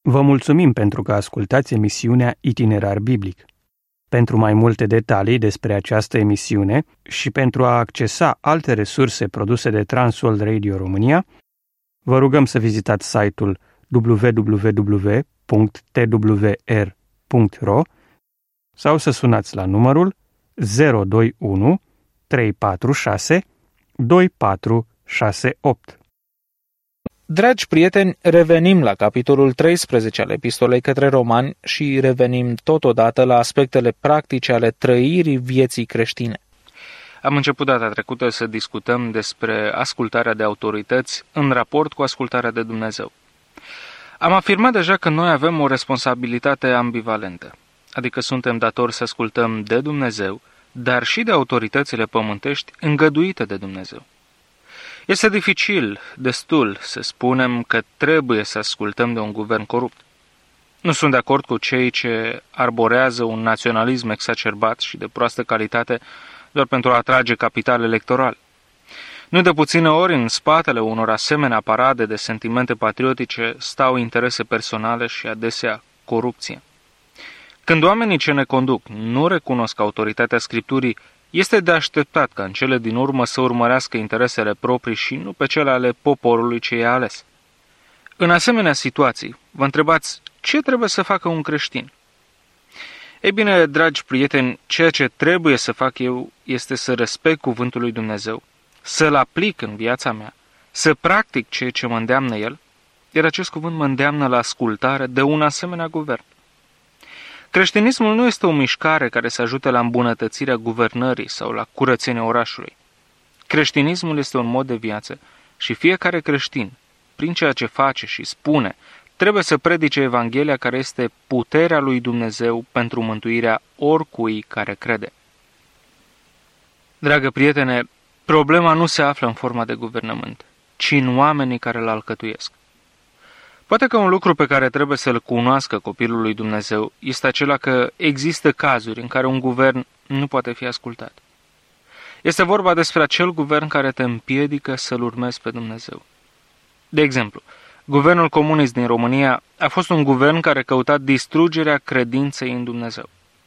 Vă mulțumim pentru că ascultați emisiunea Itinerar Biblic. Pentru mai multe detalii despre această emisiune și pentru a accesa alte resurse produse de Transworld Radio România, vă rugăm să vizitați site-ul www.twr.ro sau să sunați la numărul 021 346 2468. Dragi prieteni, revenim la capitolul 13 al epistolei către Romani și revenim totodată la aspectele practice ale trăirii vieții creștine. Am început data trecută să discutăm despre ascultarea de autorități în raport cu ascultarea de Dumnezeu. Am afirmat deja că noi avem o responsabilitate ambivalentă, adică suntem datori să ascultăm de Dumnezeu, dar și de autoritățile pământești îngăduite de Dumnezeu. Este dificil, destul, să spunem că trebuie să ascultăm de un guvern corupt. Nu sunt de acord cu cei ce arborează un naționalism exacerbat și de proastă calitate doar pentru a atrage capital electoral. Nu de puține ori, în spatele unor asemenea parade de sentimente patriotice stau interese personale și adesea corupție. Când oamenii ce ne conduc nu recunosc autoritatea Scripturii, este de așteptat ca în cele din urmă să urmărească interesele proprii și nu pe cele ale poporului ce i-a ales. În asemenea situații, vă întrebați ce trebuie să facă un creștin? Ei bine, dragi prieteni, ceea ce trebuie să fac eu este să respect cuvântul lui Dumnezeu, să-l aplic în viața mea, să practic ceea ce mă îndeamnă el, iar acest cuvânt mă îndeamnă la ascultare de un asemenea guvern. Creștinismul nu este o mișcare care să ajute la îmbunătățirea guvernării sau la curățenia orașului. Creștinismul este un mod de viață și fiecare creștin, prin ceea ce face și spune, trebuie să predice Evanghelia care este puterea lui Dumnezeu pentru mântuirea oricui care crede. Dragă prietene, problema nu se află în forma de guvernământ, ci în oamenii care îl alcătuiesc. Poate că un lucru pe care trebuie să-l cunoască copilul lui Dumnezeu este acela că există cazuri în care un guvern nu poate fi ascultat. Este vorba despre acel guvern care te împiedică să-L urmezi pe Dumnezeu. De exemplu, guvernul comunist din România a fost un guvern care căuta distrugerea credinței în Dumnezeu.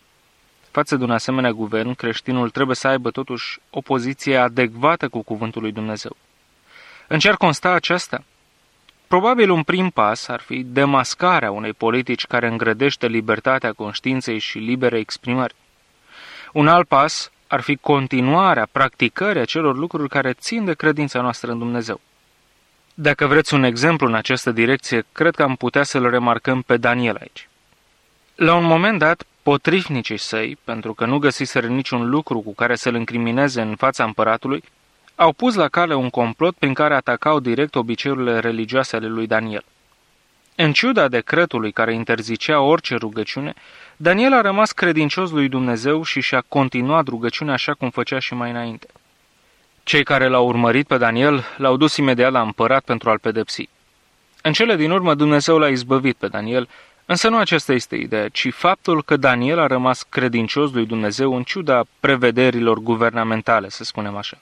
Față de un asemenea guvern, creștinul trebuie să aibă totuși o poziție adecvată cu cuvântul lui Dumnezeu. În ce ar consta aceasta? Probabil un prim pas ar fi demascarea unei politici care îngrădește libertatea conștiinței și libere exprimări. Un alt pas ar fi continuarea practicării acelor lucruri care țin de credința noastră în Dumnezeu. Dacă vreți un exemplu în această direcție, cred că am putea să-l remarcăm pe Daniel aici. La un moment dat, potrivnicii săi, pentru că nu găsiseră niciun lucru cu care să-l incrimineze în fața împăratului, au pus la cale un complot prin care atacau direct obiceiurile religioase ale lui Daniel. În ciuda decretului care interzicea orice rugăciune, Daniel a rămas credincios lui Dumnezeu și și-a continuat rugăciunea așa cum făcea și mai înainte. Cei care l-au urmărit pe Daniel l-au dus imediat la împărat pentru a-l pedepsi. În cele din urmă Dumnezeu l-a izbăvit pe Daniel, însă nu aceasta este ideea, ci faptul că Daniel a rămas credincios lui Dumnezeu în ciuda prevederilor guvernamentale, să spunem așa.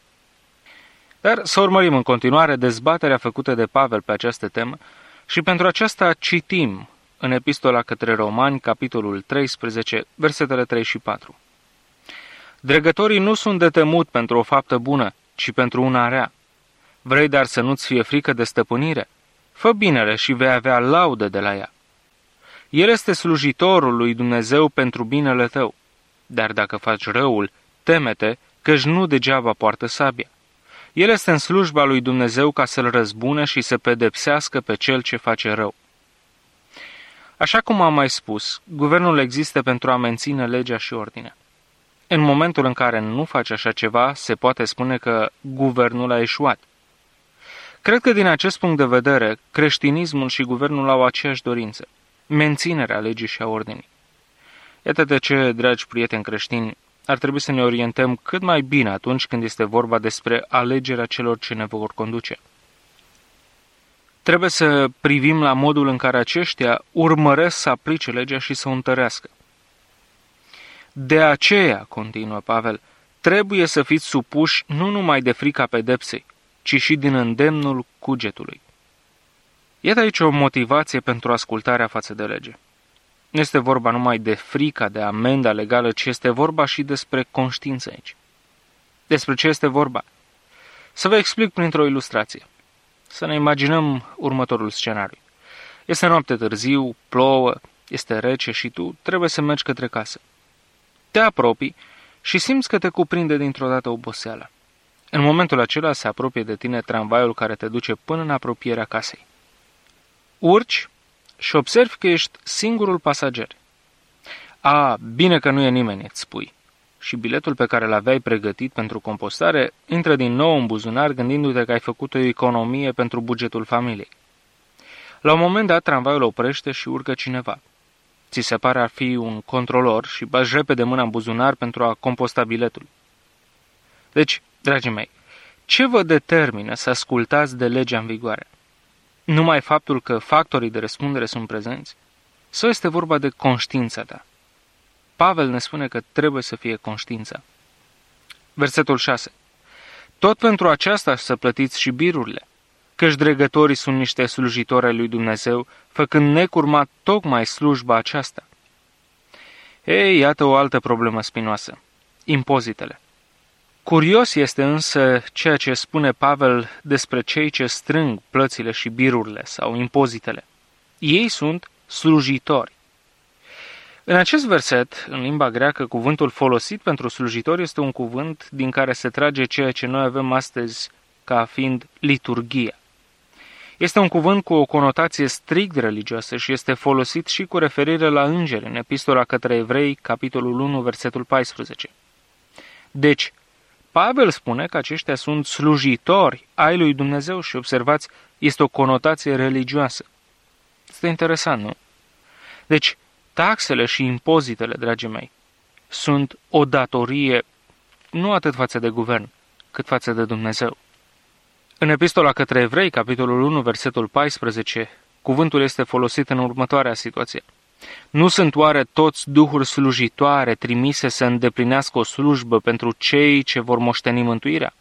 Dar să urmărim în continuare dezbaterea făcută de Pavel pe această temă și pentru aceasta citim în Epistola către Romani, capitolul 13, versetele 3 și 4. Dregătorii nu sunt de temut pentru o faptă bună, ci pentru una rea. Vrei dar să nu-ți fie frică de stăpânire? Fă binele și vei avea laudă de la ea. El este slujitorul lui Dumnezeu pentru binele tău. Dar dacă faci răul, teme-te, căci nu degeaba poartă sabia. El este în slujba lui Dumnezeu ca să-l răzbune și să pedepsească pe cel ce face rău. Așa cum am mai spus, guvernul există pentru a menține legea și ordinea. În momentul în care nu face așa ceva, se poate spune că guvernul a eșuat. Cred că din acest punct de vedere, creștinismul și guvernul au aceeași dorință, menținerea legii și a ordinii. Iată de ce, dragi prieteni creștini, ar trebui să ne orientăm cât mai bine atunci când este vorba despre alegerea celor ce ne vor conduce. Trebuie să privim la modul în care aceștia urmăresc să aplice legea și să o întărească. De aceea, continuă Pavel, trebuie să fiți supuși nu numai de frica pedepsei, ci și din îndemnul cugetului. Iată aici o motivație pentru ascultarea față de lege. Nu este vorba numai de frica de amenda legală, ci este vorba și despre conștiință aici. Despre ce este vorba? Să vă explic printr-o ilustrație. Să ne imaginăm următorul scenariu. Este noapte târziu, plouă, este rece și tu trebuie să mergi către casă. Te apropii și simți că te cuprinde dintr-o dată oboseala. În momentul acela se apropie de tine tramvaiul care te duce până în apropierea casei. Urci și observi că ești singurul pasager. Bine că nu e nimeni, îți spui. Și biletul pe care l-aveai pregătit pentru compostare intră din nou în buzunar gândindu-te că ai făcut o economie pentru bugetul familiei. La un moment dat, tramvaiul oprește și urcă cineva. Ți se pare ar fi un controlor și bagi repede mâna în buzunar pentru a composta biletul. Deci, dragii mei, ce vă determină să ascultați de legea în vigoare? Numai faptul că factorii de răspundere sunt prezenți? Sau este vorba de conștiința ta? Pavel ne spune că trebuie să fie conștiința. Versetul 6. Tot pentru aceasta să plătiți și birurile, căci dregătorii sunt niște slujitori ai lui Dumnezeu, făcând necurmat tocmai slujba aceasta. Ei, iată o altă problemă spinoasă. Impozitele. Curios este însă ceea ce spune Pavel despre cei ce strâng plățile și birurile sau impozitele. Ei sunt slujitori. În acest verset, în limba greacă, cuvântul folosit pentru slujitor este un cuvânt din care se trage ceea ce noi avem astăzi ca fiind liturghia. Este un cuvânt cu o conotație strict religioasă și este folosit și cu referire la îngeri în Epistola către Evrei, capitolul 1, versetul 14. Deci, Pavel spune că aceștia sunt slujitori ai lui Dumnezeu și, observați, este o conotație religioasă. Este interesant, nu? Deci, taxele și impozitele, dragii mei, sunt o datorie nu atât față de guvern, cât față de Dumnezeu. În Epistola către Evrei, capitolul 1, versetul 14, cuvântul este folosit în următoarea situație. Nu sunt oare toți duhuri slujitoare trimise să îndeplinească o slujbă pentru cei ce vor moșteni mântuirea?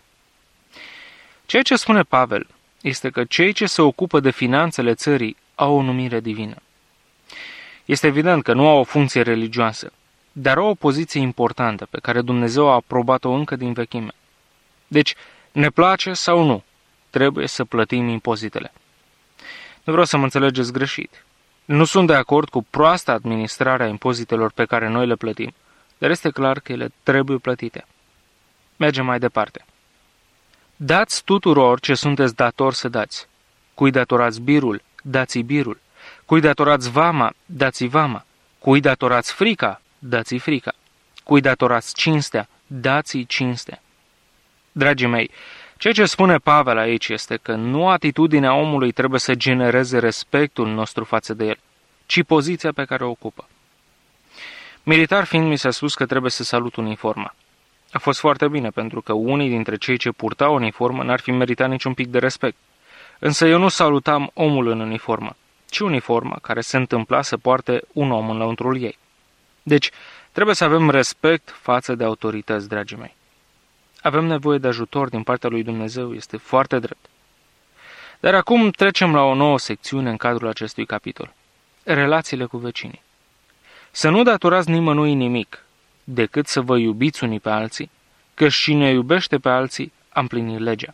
Ceea ce spune Pavel este că cei ce se ocupă de finanțele țării au o numire divină. Este evident că nu au o funcție religioasă, dar au o poziție importantă pe care Dumnezeu a aprobat-o încă din vechime. Deci, ne place sau nu, trebuie să plătim impozitele. Nu vreau să mă înțelegeți greșit. Nu sunt de acord cu proasta administrare a impozitelor pe care noi le plătim, dar este clar că ele trebuie plătite. Mergem mai departe. Dați tuturor ce sunteți datori să dați. Cui datorați birul, dați-i birul. Cui datorați vama, dați-i vama. Cui datorați frica, dați-i frica. Cui datorați cinstea, dați-i cinstea. Dragii mei, ceea ce spune Pavel aici este că nu atitudinea omului trebuie să genereze respectul nostru față de el, ci poziția pe care o ocupă. Militar fiind, mi s-a spus că trebuie să salut uniforma. A fost foarte bine, pentru că unii dintre cei ce purtau uniformă n-ar fi meritat niciun pic de respect. Însă eu nu salutam omul în uniformă, ci uniforma care se întâmpla să poarte un om înăuntrul ei. Deci, trebuie să avem respect față de autorități, dragii mei. Avem nevoie de ajutor din partea lui Dumnezeu, este foarte drept. Dar acum trecem la o nouă secțiune în cadrul acestui capitol. Relațiile cu vecinii. Să nu datorați nimănui nimic, decât să vă iubiți unii pe alții, că cine iubește pe alții a împlinit legea.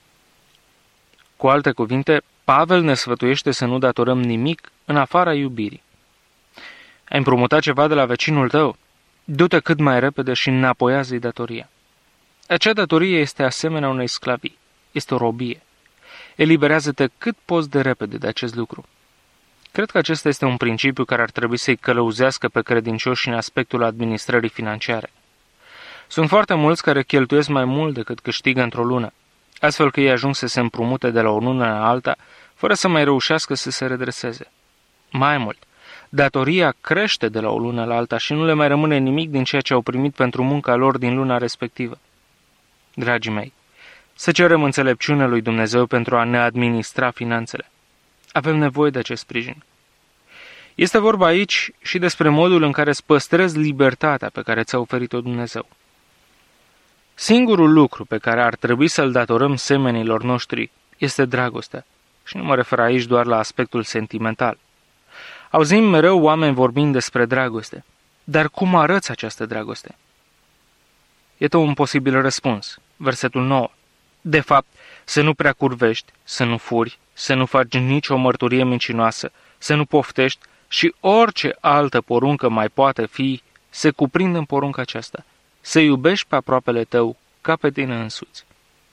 Cu alte cuvinte, Pavel ne sfătuiește să nu datorăm nimic în afara iubirii. Ai împrumutat ceva de la vecinul tău? Du-te cât mai repede și înapoiază-i datoria. Acea datorie este asemenea unei sclavii, este o robie. Eliberează-te cât poți de repede de acest lucru. Cred că acesta este un principiu care ar trebui să-i călăuzească pe credincioși în aspectul administrării financiare. Sunt foarte mulți care cheltuiesc mai mult decât câștigă într-o lună, astfel că ei ajung să se împrumute de la o lună la alta, fără să mai reușească să se redreseze. Mai mult, datoria crește de la o lună la alta și nu le mai rămâne nimic din ceea ce au primit pentru munca lor din luna respectivă. Dragii mei, să cerem înțelepciunea lui Dumnezeu pentru a ne administra finanțele. Avem nevoie de acest sprijin. Este vorba aici și despre modul în care îți păstrezi libertatea pe care ți-a oferit-o Dumnezeu. Singurul lucru pe care ar trebui să-l datorăm semenilor noștri este dragostea Și nu mă refer aici doar la aspectul sentimental. Auzim mereu oameni vorbind despre dragoste. Dar cum arăți această dragoste? Iată un posibil răspuns. Versetul 9. De fapt, să nu prea curvești, să nu furi, să nu faci nicio mărturie mincinoasă, să nu poftești și orice altă poruncă mai poate fi, se cuprinde în porunca aceasta. Să iubești pe aproapele tău ca pe tine însuți.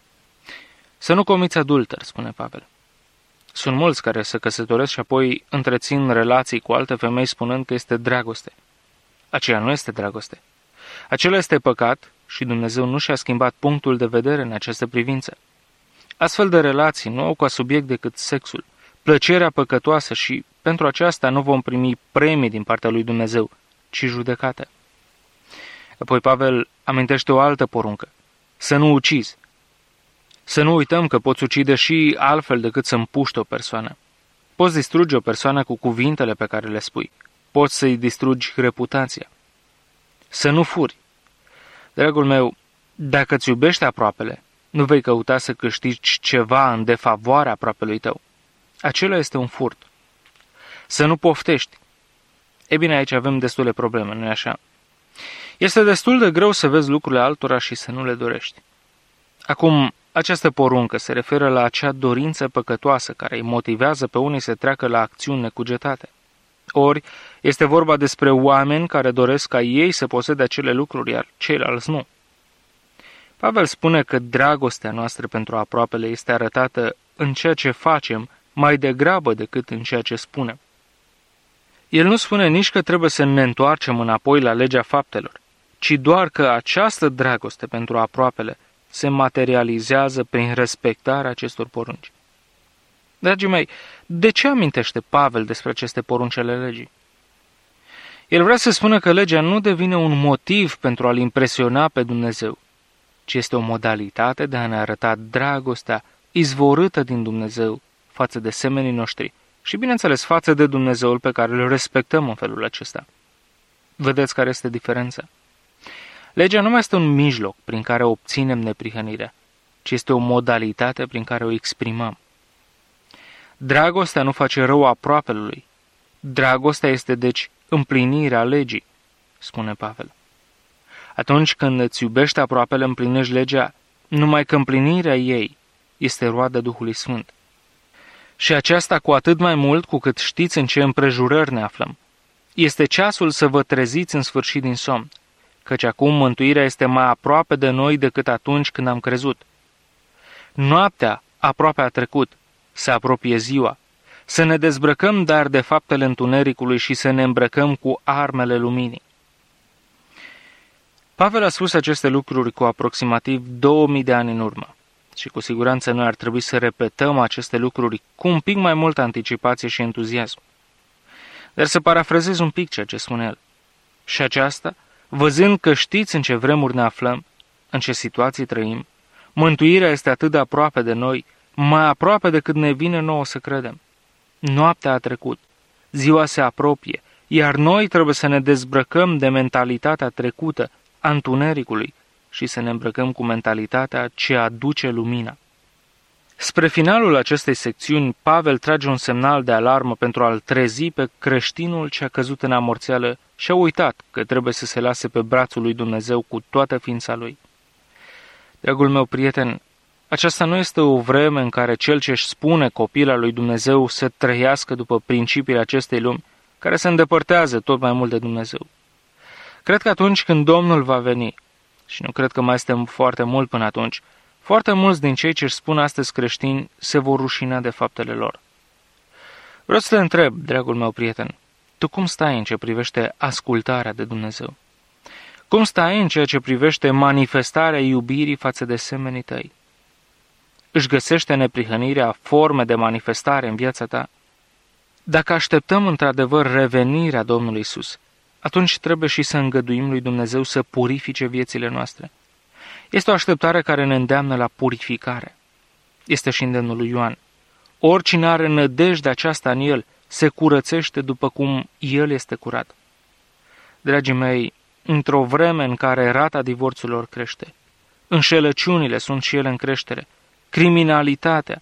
Să nu comiți adulter, spune Pavel. Sunt mulți care se căsătoresc și apoi întrețin relații cu alte femei spunând că este dragoste. Aceea nu este dragoste. Acela este păcat și Dumnezeu nu și-a schimbat punctul de vedere în această privință. Astfel de relații nu au ca subiect decât sexul, plăcerea păcătoasă și pentru aceasta nu vom primi premii din partea lui Dumnezeu, ci judecată. Apoi Pavel amintește o altă poruncă, să nu ucizi. Să nu uităm că poți ucide și altfel decât să împuști o persoană. Poți distruge o persoană cu cuvintele pe care le spui. Poți să-i distrugi reputația. Să nu furi. Dragul meu, dacă îți iubești aproapele, nu vei căuta să câștigi ceva în defavoarea aproapelui tău. Acela este un furt. Să nu poftești. E bine, aici avem destule probleme, nu-i așa? Este destul de greu să vezi lucrurile altora și să nu le dorești. Acum, această poruncă se referă la acea dorință păcătoasă care îi motivează pe unii să treacă la acțiuni necugetate. Ori, este vorba despre oameni care doresc ca ei să posede acele lucruri, iar ceilalți nu. Pavel spune că dragostea noastră pentru aproapele este arătată în ceea ce facem mai degrabă decât în ceea ce spunem. El nu spune nici că trebuie să ne întoarcem înapoi la legea faptelor, ci doar că această dragoste pentru aproapele se materializează prin respectarea acestor porunci. Dragii mei, de ce amintește Pavel despre aceste porunci ale legii? El vrea să spună că legea nu devine un motiv pentru a-L impresiona pe Dumnezeu, ci este o modalitate de a ne arăta dragostea izvorâtă din Dumnezeu față de semenii noștri și, bineînțeles, față de Dumnezeul pe care îl respectăm în felul acesta. Vedeți care este diferența? Legea nu mai este un mijloc prin care obținem neprihănirea, ci este o modalitate prin care o exprimăm. Dragostea nu face rău aproapelui. Dragostea este, deci, împlinirea legii, spune Pavel. Atunci când îți iubești aproapele, împlinești legea, numai că împlinirea ei este roada Duhului Sfânt. Și aceasta cu atât mai mult cu cât știți în ce împrejurări ne aflăm. Este ceasul să vă treziți în sfârșit din somn, căci acum mântuirea este mai aproape de noi decât atunci când am crezut. Noaptea aproape a trecut, se apropie ziua. Să ne dezbrăcăm dar de faptele întunericului și să ne îmbrăcăm cu armele luminii. Pavel a spus aceste lucruri cu aproximativ 2000 de ani în urmă și cu siguranță noi ar trebui să repetăm aceste lucruri cu un pic mai multă anticipație și entuziasm. Dar să parafrazez un pic ceea ce spune el. Și aceasta, văzând că știți în ce vremuri ne aflăm, în ce situații trăim, mântuirea este atât de aproape de noi, mai aproape decât ne vine nouă să credem. Noaptea a trecut, ziua se apropie, iar noi trebuie să ne dezbrăcăm de mentalitatea trecută a întunericului și să ne îmbrăcăm cu mentalitatea ce aduce lumina. Spre finalul acestei secțiuni, Pavel trage un semnal de alarmă pentru a-l trezi pe creștinul ce a căzut în amorțeală și a uitat că trebuie să se lase pe brațul lui Dumnezeu cu toată ființa lui. Dragul meu prieten, aceasta nu este o vreme în care cel ce își spune copil al lui Dumnezeu să trăiască după principiile acestei lumi, care se îndepărtează tot mai mult de Dumnezeu. Cred că atunci când Domnul va veni, și nu cred că mai este foarte mult până atunci, foarte mulți din cei ce își spun astăzi creștini se vor rușina de faptele lor. Vreau să te întreb, dragul meu prieten, tu cum stai în ce privește ascultarea de Dumnezeu? Cum stai în ceea ce privește manifestarea iubirii față de semenii tăi? Își găsește neprihănirea forme de manifestare în viața ta? Dacă așteptăm într-adevăr revenirea Domnului Iisus, atunci trebuie și să îngăduim lui Dumnezeu să purifice viețile noastre. Este o așteptare care ne îndeamnă la purificare. Este și îndemnul lui Ioan. Oricine are nădejdea aceasta în el, se curățește după cum el este curat. Dragii mei, într-o vreme în care rata divorțurilor crește, înșelăciunile sunt și ele în creștere, criminalitatea,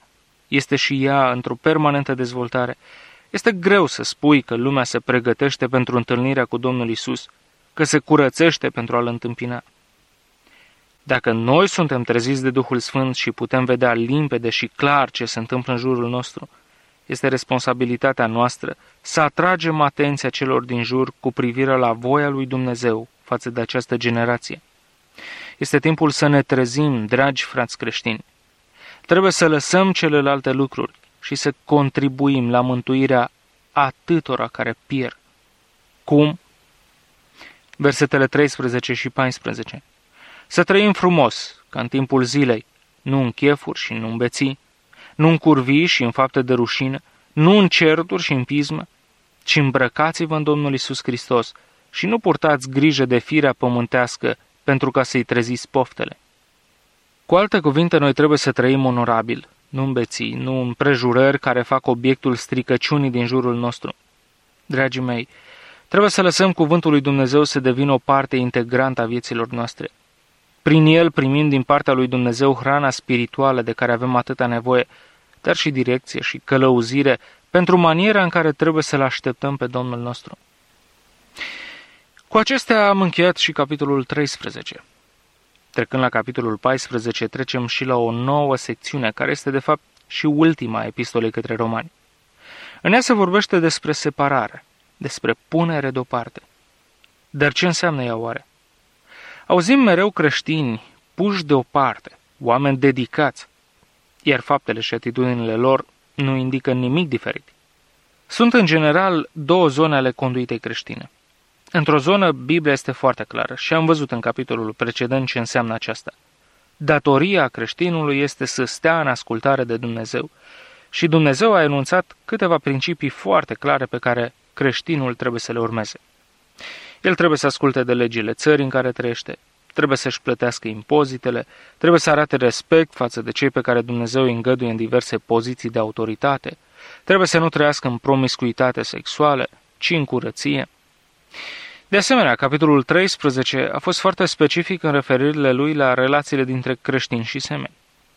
este și ea într-o permanentă dezvoltare, este greu să spui că lumea se pregătește pentru întâlnirea cu Domnul Isus, că se curățește pentru a-L întâmpina. Dacă noi suntem treziți de Duhul Sfânt și putem vedea limpede și clar ce se întâmplă în jurul nostru, este responsabilitatea noastră să atragem atenția celor din jur cu privire la voia lui Dumnezeu față de această generație. Este timpul să ne trezim, dragi frați creștini. Trebuie să lăsăm celelalte lucruri și să contribuim la mântuirea atâtora care pierd. Cum? Versetele 13 și 14. Să trăim frumos, ca în timpul zilei, nu în chefuri și nu în beții, nu în curvii și în fapte de rușine, nu în certuri și în pismă, ci îmbrăcați-vă în Domnul Iisus Hristos și nu purtați grijă de firea pământească pentru ca să-i treziți poftele. Cu alte cuvinte, noi trebuie să trăim onorabil, nu în beții, nu în prejurări care fac obiectul stricăciunii din jurul nostru. Dragii mei, trebuie să lăsăm cuvântul lui Dumnezeu să devină o parte integrantă a vieților noastre. Prin el primim din partea lui Dumnezeu hrana spirituală de care avem atâta nevoie, dar și direcție și călăuzire pentru maniera în care trebuie să-L așteptăm pe Domnul nostru. Cu acestea am încheiat și capitolul 13. Trecând la capitolul 14, trecem și la o nouă secțiune, care este de fapt și ultima epistolei către romani. În ea se vorbește despre separare, despre punere deoparte. Dar ce înseamnă ea oare? Auzim mereu creștini puși deoparte, oameni dedicați, iar faptele și atitudinile lor nu indică nimic diferit. Sunt în general două zone ale conduitei creștine. Într-o zonă, Biblia este foarte clară și am văzut în capitolul precedent ce înseamnă aceasta. Datoria creștinului este să stea în ascultare de Dumnezeu și Dumnezeu a enunțat câteva principii foarte clare pe care creștinul trebuie să le urmeze. El trebuie să asculte de legile țării în care trăiește, trebuie să-și plătească impozitele, trebuie să arate respect față de cei pe care Dumnezeu îi îngăduie în diverse poziții de autoritate, trebuie să nu trăiască în promiscuitate sexuală, ci în curăție. De asemenea, capitolul 13 a fost foarte specific în referirile lui la relațiile dintre creștini și semeni.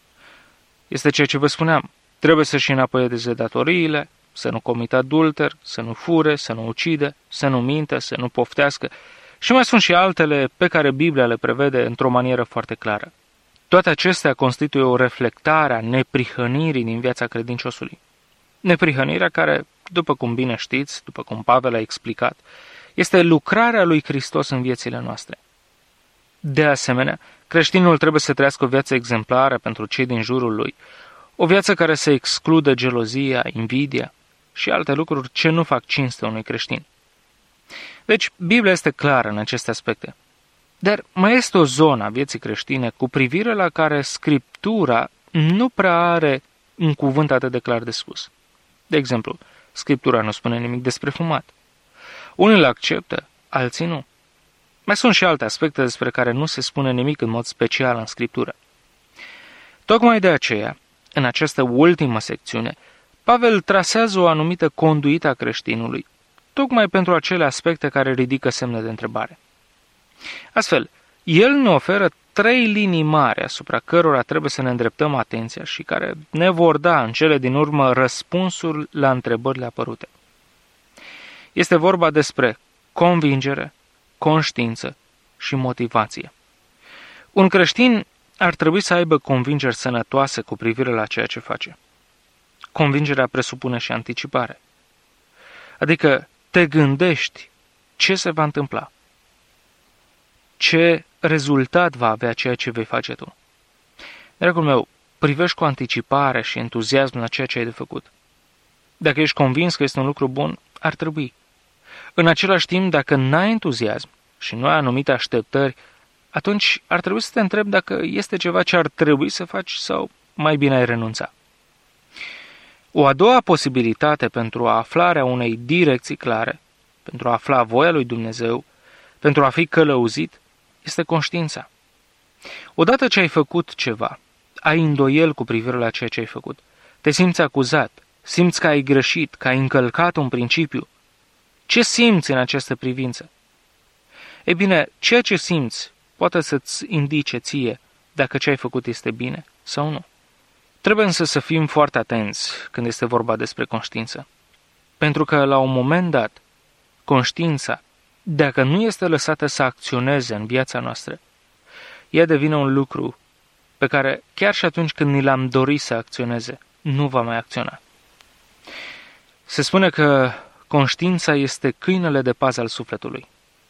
Este ceea ce vă spuneam, trebuie să-și înapoieze datoriile, să nu comită adulter, să nu fure, să nu ucide, să nu mintă, să nu poftească și mai sunt și altele pe care Biblia le prevede într-o manieră foarte clară. Toate acestea constituie o reflectare a neprihănirii din viața credinciosului. Neprihănirea care, după cum bine știți, după cum Pavel a explicat, este lucrarea lui Hristos în viețile noastre. De asemenea, creștinul trebuie să trăiască o viață exemplară pentru cei din jurul lui, o viață care să excludă gelozia, invidia și alte lucruri ce nu fac cinste unui creștin. Deci, Biblia este clară în aceste aspecte. Dar mai este o zonă a vieții creștine cu privire la care Scriptura nu prea are un cuvânt atât de clar de spus. De exemplu, Scriptura nu spune nimic despre fumat. Unii îl acceptă, alții nu. Mai sunt și alte aspecte despre care nu se spune nimic în mod special în Scriptură. Tocmai de aceea, în această ultimă secțiune, Pavel trasează o anumită conduită a creștinului, tocmai pentru acele aspecte care ridică semne de întrebare. Astfel, el ne oferă 3 linii mari asupra cărora trebuie să ne îndreptăm atenția și care ne vor da în cele din urmă răspunsul la întrebările apărute. Este vorba despre convingere, conștiință și motivație. Un creștin ar trebui să aibă convingeri sănătoase cu privire la ceea ce face. Convingerea presupune și anticipare. Adică te gândești ce se va întâmpla, ce rezultat va avea ceea ce vei face tu. Dragul meu, privești cu anticipare și entuziasm la ceea ce ai de făcut. Dacă ești convins că este un lucru bun, ar trebui. În același timp, dacă n-ai entuziasm și nu ai anumite așteptări, atunci ar trebui să te întrebi dacă este ceva ce ar trebui să faci sau mai bine ai renunța. O a doua posibilitate pentru aflarea unei direcții clare, pentru a afla voia lui Dumnezeu, pentru a fi călăuzit, este conștiința. Odată ce ai făcut ceva, ai îndoiel cu privire la ceea ce ai făcut, te simți acuzat, simți că ai greșit, că ai încălcat un principiu. Ce simți în această privință? Ei bine, ceea ce simți poate să-ți indice ție dacă ce ai făcut este bine sau nu. Trebuie însă să fim foarte atenți când este vorba despre conștiință. Pentru că, la un moment dat, conștiința, dacă nu este lăsată să acționeze în viața noastră, ea devine un lucru pe care, chiar și atunci când ni l-am dorit să acționeze, nu va mai acționa. Se spune că conștiința este câinele de pază al sufletului.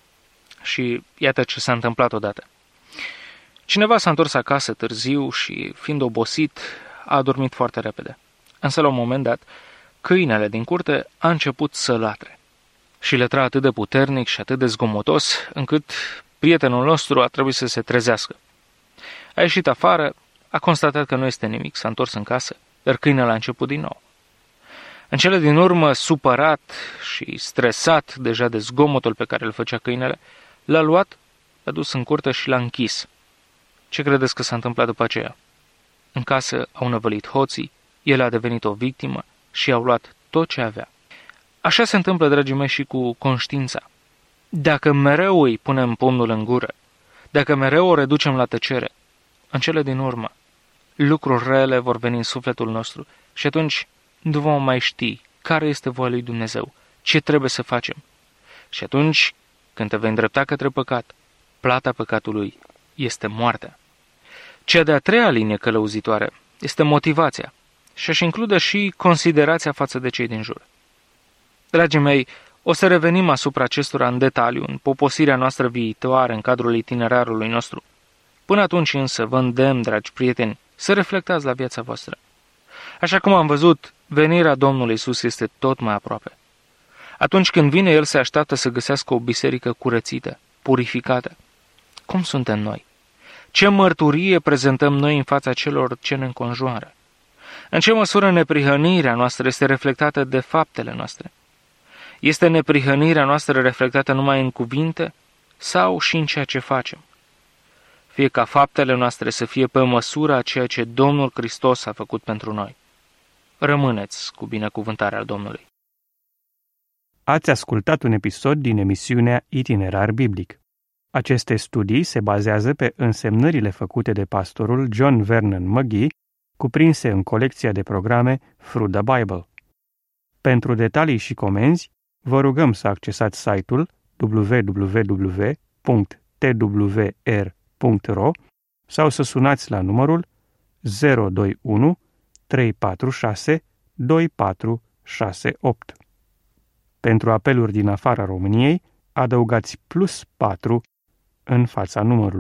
Și iată ce s-a întâmplat odată. Cineva s-a întors acasă târziu și, fiind obosit, a adormit foarte repede. Însă, la un moment dat, câinele din curte a început să latre. Și lătra atât de puternic și atât de zgomotos, încât prietenul nostru a trebuit să se trezească. A ieșit afară, a constatat că nu este nimic, s-a întors în casă, iar câinele a început din nou. În cele din urmă, supărat și stresat deja de zgomotul pe care îl făcea câinele, l-a luat, l-a dus în curte și l-a închis. Ce credeți că s-a întâmplat după aceea? În casă au năvălit hoții, el a devenit o victimă și au luat tot ce avea. Așa se întâmplă, dragii mei, și cu conștiința. Dacă mereu îi punem pumnul în gură, dacă mereu o reducem la tăcere, în cele din urmă, lucruri rele vor veni în sufletul nostru și atunci nu vom mai ști care este voia lui Dumnezeu, ce trebuie să facem. Și atunci, când te vei îndrepta către păcat, plata păcatului este moartea. Cea de-a treia linie călăuzitoare este motivația și aș include și considerația față de cei din jur. Dragii mei, o să revenim asupra acestora în detaliu, în poposirea noastră viitoare, în cadrul itinerarului nostru. Până atunci însă vă îndemn, dragi prieteni, să reflectați la viața voastră. Așa cum am văzut, venirea Domnului Iisus este tot mai aproape. Atunci când vine El, se așteaptă să găsească o biserică curățită, purificată. Cum suntem noi? Ce mărturie prezentăm noi în fața celor ce ne înconjoară? În ce măsură neprihănirea noastră este reflectată de faptele noastre? Este neprihănirea noastră reflectată numai în cuvinte sau și în ceea ce facem? Fie ca faptele noastre să fie pe măsura a ceea ce Domnul Hristos a făcut pentru noi. Rămâneți cu binecuvântarea Domnului. Ați ascultat un episod din emisiunea Itinerar Biblic. Aceste studii se bazează pe însemnările făcute de pastorul John Vernon McGee, cuprinse în colecția de programe Through the Bible. Pentru detalii și comenzi, vă rugăm să accesați site-ul www.twr.ro sau să sunați la numărul 021 346 2468. Pentru apeluri din afara României, adăugați +4 în fața numărului.